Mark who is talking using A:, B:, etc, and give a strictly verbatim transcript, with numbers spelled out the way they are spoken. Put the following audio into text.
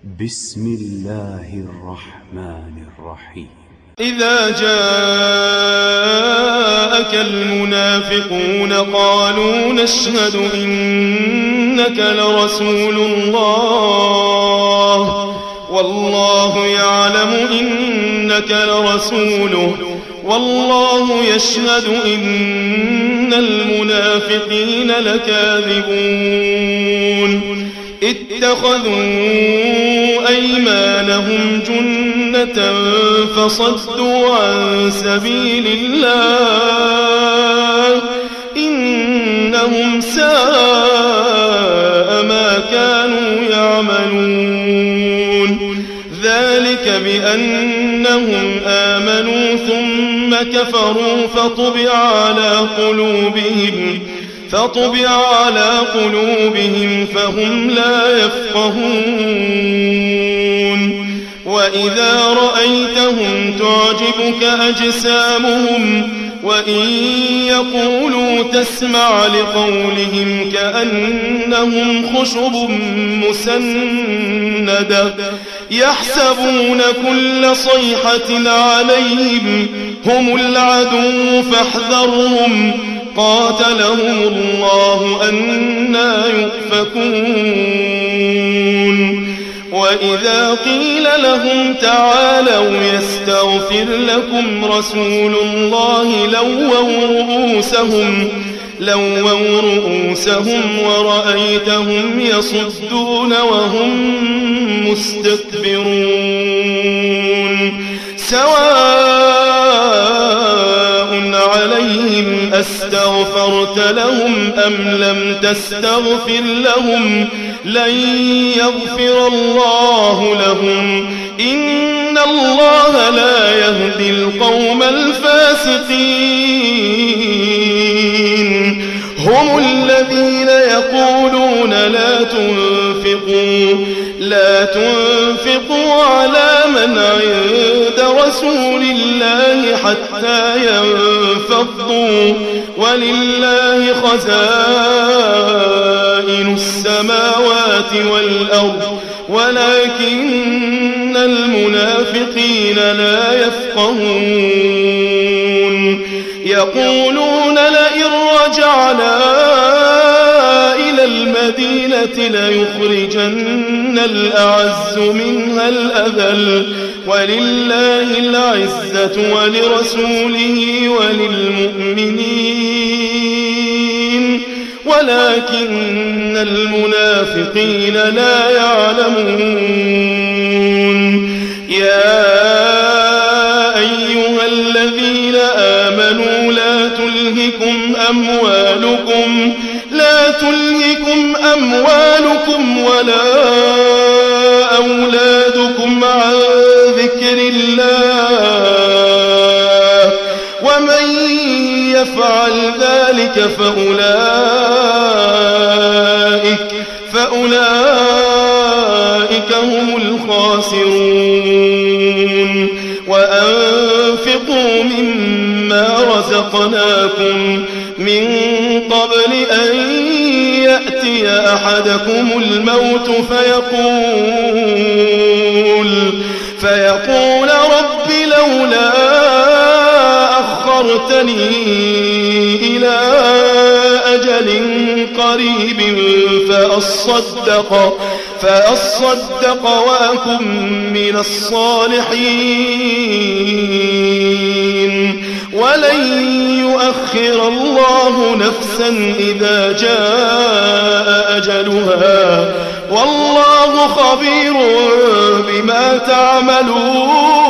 A: بسم الله الرحمن الرحيم.
B: إذا جاءك المنافقون قالوا نشهد إنك لرسول الله والله يعلم إنك لرسوله والله يشهد إن المنافقين لكاذبون اتخذوا أيمانهم جنة فصدوا عن سبيل الله إنهم ساء ما كانوا يعملون ذلك بأنهم آمنوا ثم كفروا فطبع على قلوبهم فطبع على قلوبهم فهم لا يفقهون وإذا رأيتهم تعجبك أجسامهم وإن يقولوا تسمع لقولهم كأنهم خشب مسندة يحسبون كل صيحة عليهم هم العدو فاحذرهم قاتلهم الله أنى يؤفكون وإذا قيل لهم تعالوا يستغفر لكم رسول الله لووا رؤوسهم لووا رؤوسهم ورأيتهم يصدون وهم مستكبرون سواء عليهم أستغفرت لهم أم لم تستغفر لهم لن يغفر الله لهم إن الله لا يهدي القوم الفاسقين هم الذين يقولون لا تنفقوا لا تنفقوا على من عند رسول الله حتى ينفضوا ولله خزائن السماوات والأرض ولكن المنافقين لا يفقهون يقولون لئن رجعنا إلى المدينة ليخرجن الأعز منها الأذل ولله العزة ولرسوله وللمؤمنين ولكن المنافقين لا يعلمون يا أيها الذين آمنوا لا تلهكم أموالكم لا تلهكم أموالكم ولا أولادكم عن ذكر الله ومن يفعل ذلك فأولئك فأولئك هم الخاسرون وأنفقوا مما رزقناكم من قبل أن يأتي أحدكم الموت فيقول فيقول رب لولا أخرتني إلى أجل قريب فأصدق فأصدق وأكن من الصالحين ولن يؤخر الله نفسا إذا جاء أجلها والله خبير بما تعملون